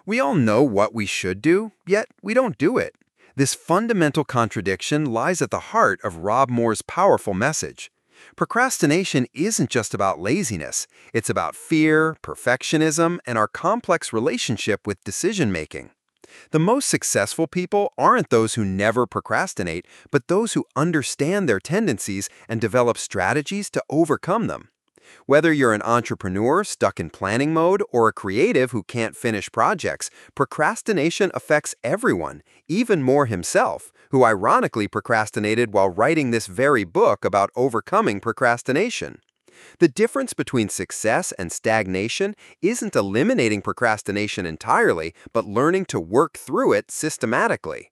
We all know what we should do, yet we don't do it. This fundamental contradiction lies at the heart of Rob Moore's powerful message. Procrastination isn't just about laziness, it's about fear, perfectionism, and our complex relationship with decision-making. The most successful people aren't those who never procrastinate, but those who understand their tendencies and develop strategies to overcome them. Whether you're an entrepreneur stuck in planning mode or a creative who can't finish projects, procrastination affects everyone, even Moore himself, who ironically procrastinated while writing this very book about overcoming procrastination. The difference between success and stagnation isn't eliminating procrastination entirely, but learning to work through it systematically.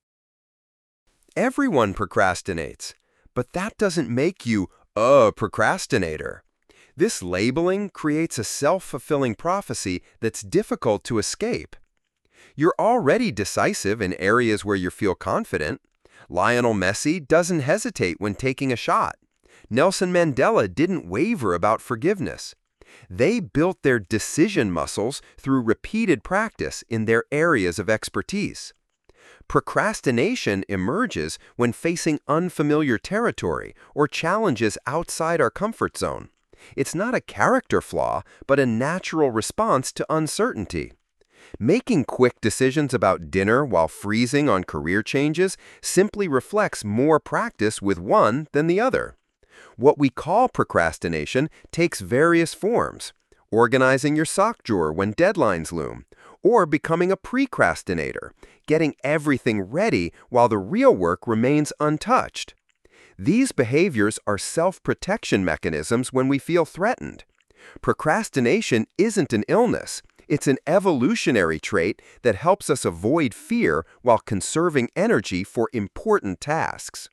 Everyone procrastinates, but that doesn't make you a procrastinator. This labeling creates a self-fulfilling prophecy that's difficult to escape. You're already decisive in areas where you feel confident. Lionel Messi doesn't hesitate when taking a shot. Nelson Mandela didn't waver about forgiveness. They built their decision muscles through repeated practice in their areas of expertise. Procrastination emerges when facing unfamiliar territory or challenges outside our comfort zone. It's not a character flaw, but a natural response to uncertainty. Making quick decisions about dinner while freezing on career changes simply reflects more practice with one than the other. What we call procrastination takes various forms: organizing your sock drawer when deadlines loom, or becoming a precrastinator, getting everything ready while the real work remains untouched. These behaviors are self-protection mechanisms when we feel threatened. Procrastination isn't an illness. It's an evolutionary trait that helps us avoid fear while conserving energy for important tasks.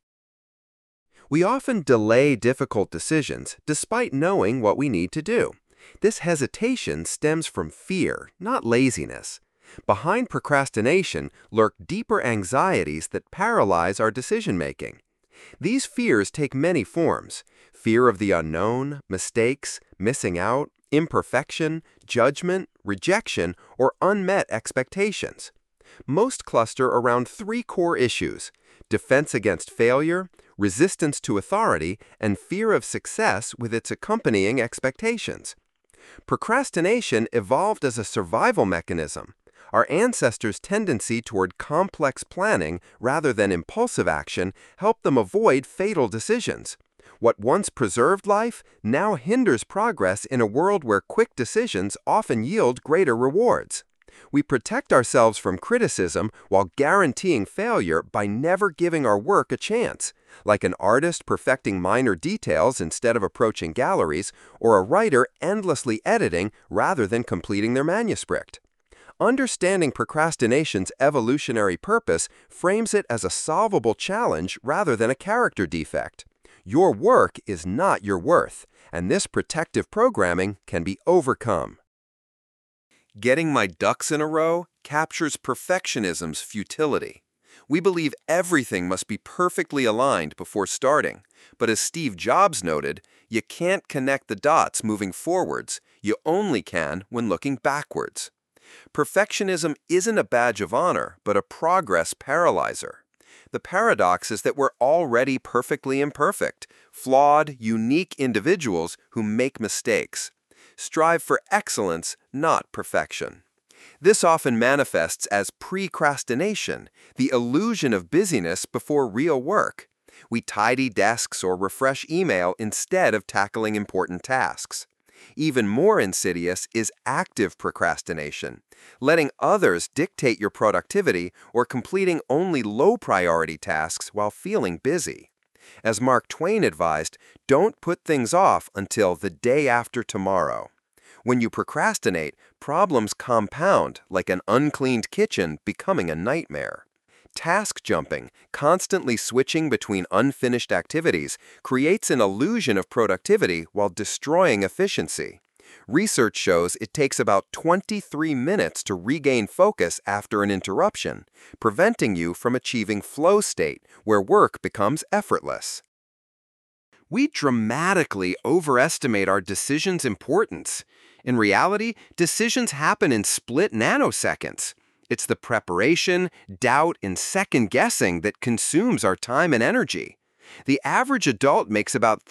We often delay difficult decisions despite knowing what we need to do. This hesitation stems from fear, not laziness. Behind procrastination lurk deeper anxieties that paralyze our decision-making. These fears take many forms: fear of the unknown, mistakes, missing out, imperfection, judgment, rejection, or unmet expectations. Most cluster around three core issues: defense against failure, resistance to authority, and fear of success with its accompanying expectations. Procrastination evolved as a survival mechanism. Our ancestors' tendency toward complex planning rather than impulsive action helped them avoid fatal decisions. What once preserved life now hinders progress in a world where quick decisions often yield greater rewards. We protect ourselves from criticism while guaranteeing failure by never giving our work a chance, like an artist perfecting minor details instead of approaching galleries, or a writer endlessly editing rather than completing their manuscript. Understanding procrastination's evolutionary purpose frames it as a solvable challenge rather than a character defect. Your work is not your worth, and this protective programming can be overcome. Getting my ducks in a row captures perfectionism's futility. We believe everything must be perfectly aligned before starting, but as Steve Jobs noted, you can't connect the dots moving forwards, you only can when looking backwards. Perfectionism isn't a badge of honor, but a progress paralyzer. The paradox is that we're already perfectly imperfect, flawed, unique individuals who make mistakes. Strive for excellence, not perfection. This often manifests as precrastination, the illusion of busyness before real work. We tidy desks or refresh email instead of tackling important tasks. Even more insidious is active procrastination, letting others dictate your productivity or completing only low-priority tasks while feeling busy. As Mark Twain advised, don't put things off until the day after tomorrow. When you procrastinate, problems compound like an uncleaned kitchen becoming a nightmare. Task jumping, constantly switching between unfinished activities, creates an illusion of productivity while destroying efficiency. Research shows it takes about 23 minutes to regain focus after an interruption, preventing you from achieving flow state, where work becomes effortless. We dramatically overestimate our decisions' importance. In reality, decisions happen in split nanoseconds. It's the preparation, doubt, and second guessing that consumes our time and energy. The average adult makes about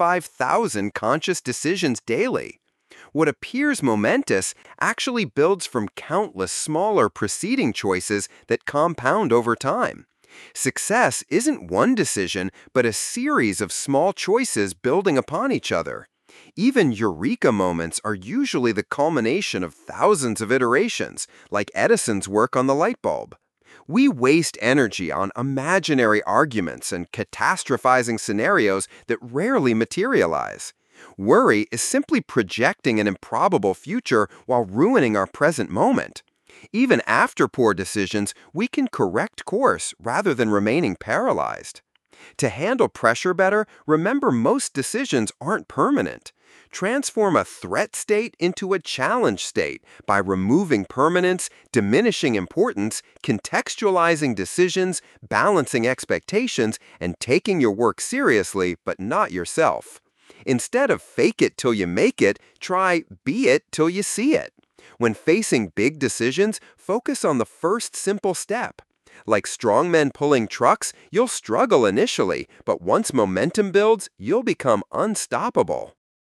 35,000 conscious decisions daily. What appears momentous actually builds from countless smaller preceding choices that compound over time. Success isn't one decision, but a series of small choices building upon each other. Even eureka moments are usually the culmination of thousands of iterations, like Edison's work on the light bulb. We waste energy on imaginary arguments and catastrophizing scenarios that rarely materialize. Worry is simply projecting an improbable future while ruining our present moment. Even after poor decisions, we can correct course rather than remaining paralyzed. To handle pressure better, remember most decisions aren't permanent. Transform a threat state into a challenge state by removing permanence, diminishing importance, contextualizing decisions, balancing expectations, and taking your work seriously but not yourself. Instead of fake it till you make it, try be it till you see it. When facing big decisions, focus on the first simple step. Like strongmen pulling trucks, you'll struggle initially, but once momentum builds, you'll become unstoppable.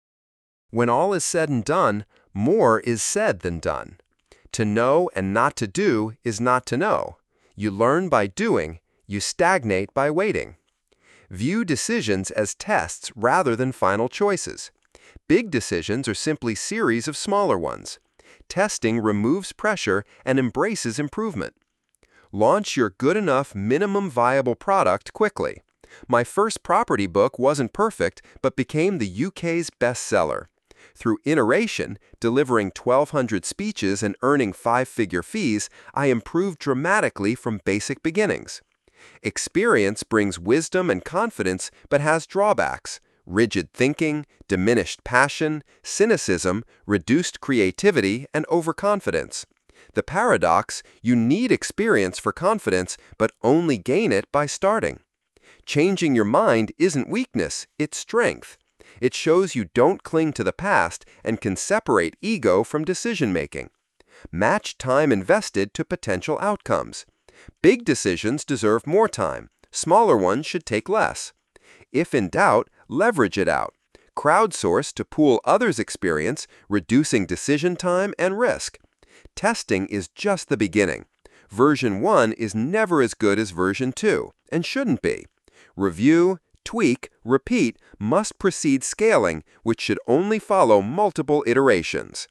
When all is said and done, more is said than done. To know and not to do is not to know. You learn by doing, you stagnate by waiting. View decisions as tests rather than final choices. Big decisions are simply series of smaller ones. Testing removes pressure and embraces improvement. Launch your good enough minimum viable product quickly. My first property book wasn't perfect, but became the UK's bestseller. Through iteration, delivering 1,200 speeches and earning 5-figure fees, I improved dramatically from basic beginnings. Experience brings wisdom and confidence, but has drawbacks: rigid thinking, diminished passion, cynicism, reduced creativity, and overconfidence. The paradox: you need experience for confidence, but only gain it by starting. Changing your mind isn't weakness, it's strength. It shows you don't cling to the past and can separate ego from decision-making. Match time invested to potential outcomes. Big decisions deserve more time. Smaller ones should take less. If in doubt, leverage it out. Crowdsource to pool others' experience, reducing decision time and risk. Testing is just the beginning. Version 1 is never as good as version 2, and shouldn't be. Review, tweak, repeat must precede scaling, which should only follow multiple iterations.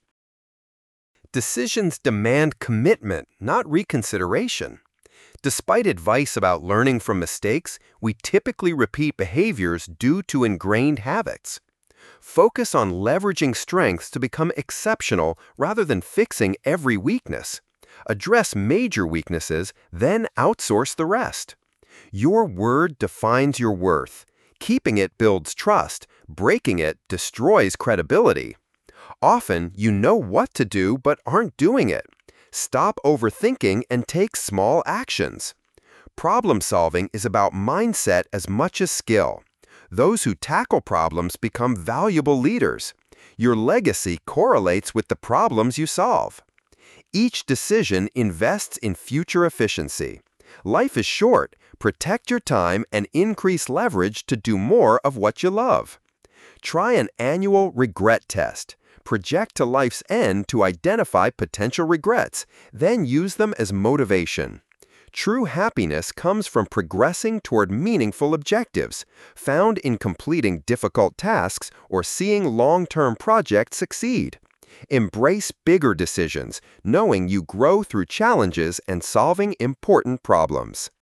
Decisions demand commitment, not reconsideration. Despite advice about learning from mistakes, we typically repeat behaviors due to ingrained habits. Focus on leveraging strengths to become exceptional rather than fixing every weakness. Address major weaknesses, then outsource the rest. Your word defines your worth. Keeping it builds trust. Breaking it destroys credibility. Often, you know what to do but aren't doing it. Stop overthinking and take small actions. Problem solving is about mindset as much as skill. Those who tackle problems become valuable leaders. Your legacy correlates with the problems you solve. Each decision invests in future efficiency. Life is short. Protect your time and increase leverage to do more of what you love. Try an annual regret test. Project to life's end to identify potential regrets, then use them as motivation. True happiness comes from progressing toward meaningful objectives, found in completing difficult tasks or seeing long-term projects succeed. Embrace bigger decisions, knowing you grow through challenges and solving important problems.